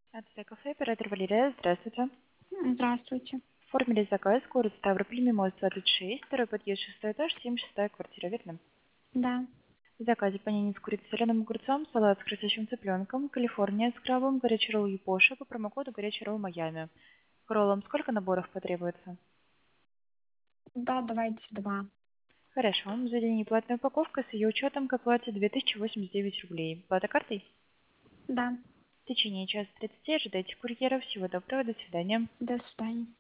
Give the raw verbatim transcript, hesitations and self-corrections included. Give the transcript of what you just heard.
АТЗ кафе, оператор Валерия, здравствуйте. Здравствуйте. Оформили заказ, город Ставрополь, Мимоз двадцать шесть, второй подъезд, шестой этаж, семьдесят шестая квартира, верно? Да. В заказе панини с курицей, соленым огурцом, салат с красящим цыпленком, Калифорния с крабом, горячий ролл Япоша по промокоду горячий ролл Майами. К роллам сколько наборов потребуется? Да, давайте два. Хорошо, в заведении платная упаковка, с ее учетом к оплате две тысячи восемьдесят девять рублей. Плата картой? Да. В течение часа тридцати ожидайте курьера. Всего доброго, до свидания. До свидания.